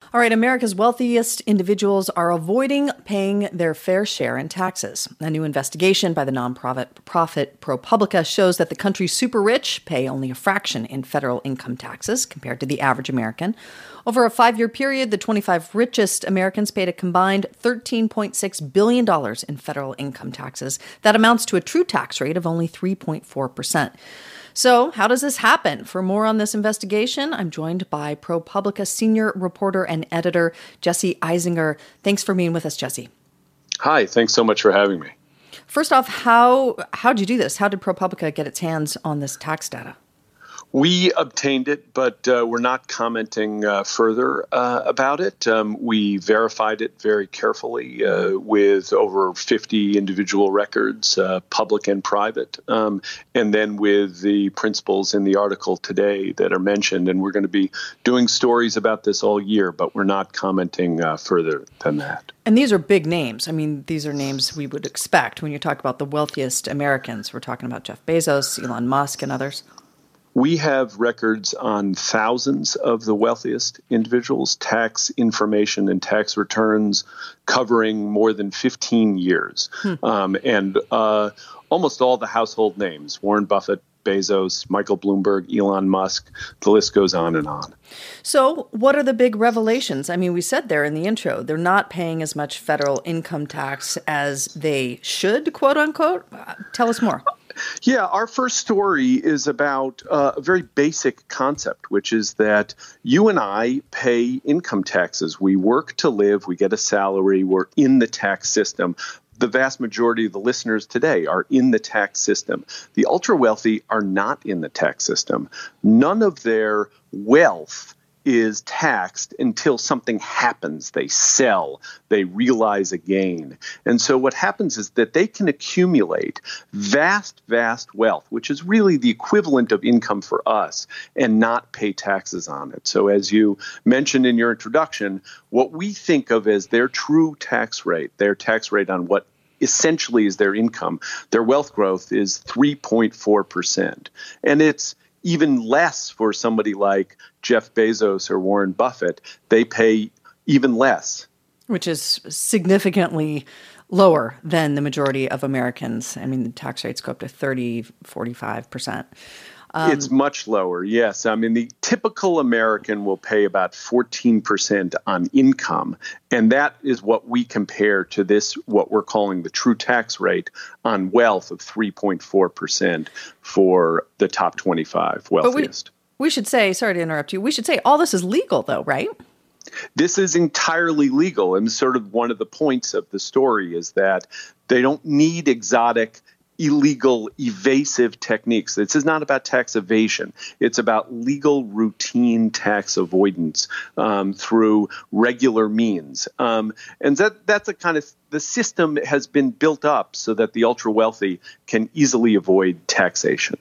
All right, America's wealthiest individuals are avoiding paying their fair share in taxes. A new investigation by the nonprofit ProPublica shows that the country's super rich pay only a fraction in federal income taxes compared to the average American. Over a 5-year period, the 25 richest Americans paid a combined $13.6 billion in federal income taxes. That amounts to a true tax rate of only 3.4%. So how does this happen? For more on this investigation, I'm joined by ProPublica senior reporter and editor Jesse Eisinger. Thanks for being with us, Jesse. Hi, thanks so much for having me. First off, how'd you do this? How did ProPublica get its hands on this tax data? We obtained it, but we're not commenting further about it. We verified it very carefully with over 50 individual records, public and private, and then with the principles in the article today that are mentioned. And we're going to be doing stories about this all year, but we're not commenting further than that. And these are big names. I mean, these are names we would expect when you talk about the wealthiest Americans. We're talking about Jeff Bezos, Elon Musk, and others. We have records on thousands of the wealthiest individuals, tax information and tax returns covering more than 15 years. And almost all the household names, Warren Buffett, Bezos, Michael Bloomberg, Elon Musk, the list goes on and on. So what are the big revelations? I mean, we said there in the intro, they're not paying as much federal income tax as they should, quote unquote. Tell us more. Yeah, our first story is about a very basic concept, which is that you and I pay income taxes. We work to live, we get a salary, we're in the tax system. The vast majority of the listeners today are in the tax system. The ultra wealthy are not in the tax system. None of their wealth is taxed until something happens. They sell, they realize a gain. And so what happens is that they can accumulate vast, vast wealth, which is really the equivalent of income for us, and not pay taxes on it. So as you mentioned in your introduction, what we think of as their true tax rate on what essentially is their income, their wealth growth is 3.4%. And it's even less for somebody like Jeff Bezos or Warren Buffett. They pay even less. Which is significantly lower than the majority of Americans. I mean, the tax rates go up to 30, 45%. It's much lower, yes. I mean, the typical American will pay about 14% on income, and that is what we compare to this, what we're calling the true tax rate on wealth of 3.4% for the top 25 wealthiest. But we should say, sorry to interrupt you, we should say all this is legal though, right? This is entirely legal, and sort of one of the points of the story is that they don't need exotic illegal, evasive techniques. This is not about tax evasion. It's about legal, routine tax avoidance through regular means. And that's a kind of, the system has been built up so that the ultra wealthy can easily avoid taxation.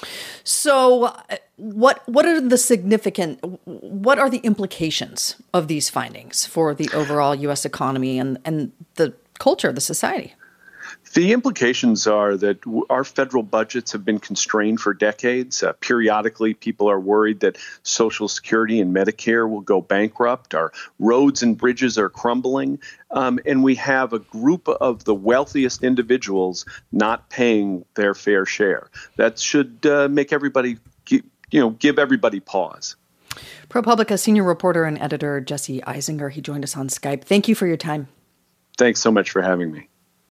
So what are the implications of these findings for the overall U.S. economy and the culture of the society? The implications are that our federal budgets have been constrained for decades. Periodically, people are worried that Social Security and Medicare will go bankrupt. Our roads and bridges are crumbling. And we have a group of the wealthiest individuals not paying their fair share. That should make everybody, give everybody pause. ProPublica senior reporter and editor Jesse Eisinger, he joined us on Skype. Thank you for your time. Thanks so much for having me.